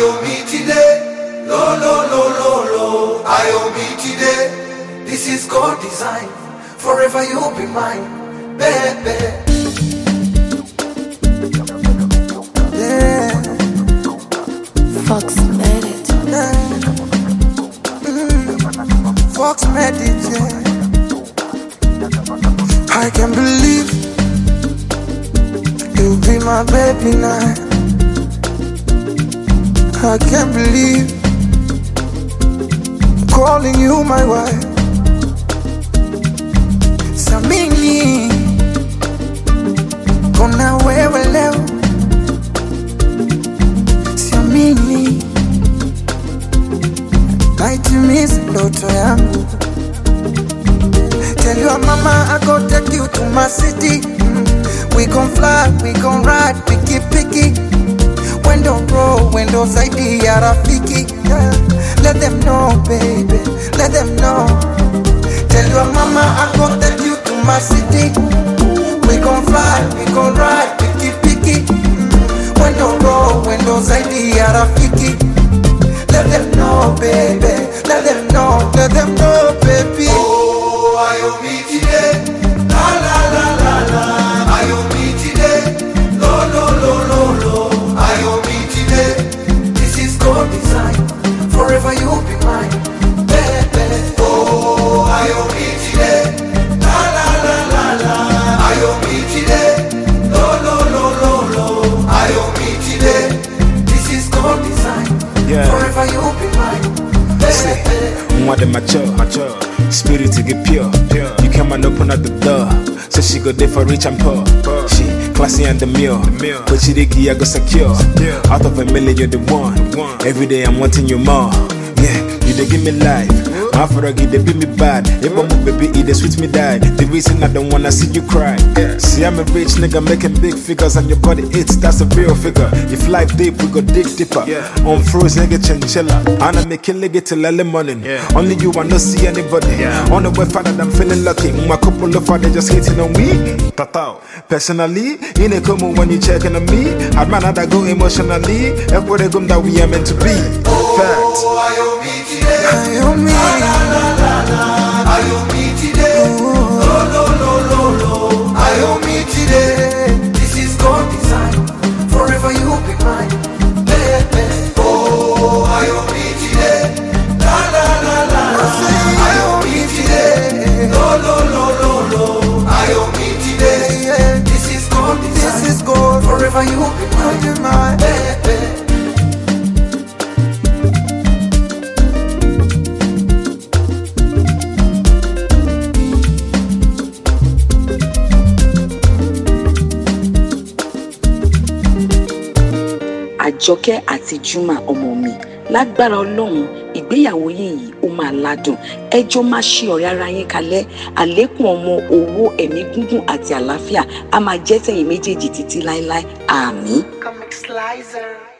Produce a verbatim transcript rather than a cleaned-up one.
Ayomi today, lo lo lo lo lo. Ayomi today, this is God design. Forever you'll be mine, baby. Yeah. Fox made it. Yeah. Mm. Fox made it, yeah. I can't believe you'll be my baby now. I can't believe I'm calling you my wife. Samini, kona wewe leo. Samini, naitimiza ndoto yangu. Tell your mama I go take you to my city. Mm. We gon' fly, we gon' ride, picky picky. Window roll, window side ya rafiki. Yeah. Let them know, baby, let them know. Tell your mama I go take you to my city. We gon' fly, we gon' ride, picky picky. Mm. Window roll, window side ya rafiki. Let them know, baby, let them know, let them know, baby. Oh, Ayomi today, la la la la la. Ayomi today, lo lo lo lo lo. Ayomi today, this is God design. Forever you'll be mine, baby. Oh, Ayomi today, la la la la la. Ayomi today, lo lo lo lo lo. Ayomi today, this is God design. Yeah. Forever you'll be mine, baby. More than mature, mature. Spirit to get pure, pure. You come and open up the door. So she go there for rich and poor. poor. She classy and demure, but she diggy I go secure. secure. Out of a million you're the one. the one. Every day I'm wanting you more. Yeah, you they give me life. My froggy they beat me bad. If I'm a baby, it they sweet me die. The reason I don't wanna see you cry. Yeah. See I'm a rich nigga making big figures and your body it's that's a real figure. If life deep we go dig deeper. Yeah. On froze nigga chinchilla. And I make it leg till early morning. Yeah. Only you I no see anybody. Yeah. On the way father I'm feeling lucky. My couple of father just hating on me. Tatao. Personally, in a come when you checking on me. I'd man that go emotionally. Everybody come that we are meant to be. Facts. Oh, Ayomi today. Ayomi. La la la la. Ayomi today. Lo lo lo lo lo. Ayomi today. This is God design. Forever you'll be mine, baby. Oh, Ayomi today. La la la la la. Ayomi today. Lo lo lo lo lo. Ayomi today. This is God design. This is God. Forever you'll be mine, mine, baby. Àjọkẹ́ àti Juma ọmọ mi lágbára Ọlọ́run ìgbéyàwó yín yìí ó máa ládùn ẹjọ́ máa ṣe ọ̀rẹ́ ara yín kalẹ̀ àlékún ọmọ owó ẹ̀mí gígùn àti àlàáfíà a máa jẹ́ tẹ̀yin méjèèjì títí láéláé àmín. Comic Slicer.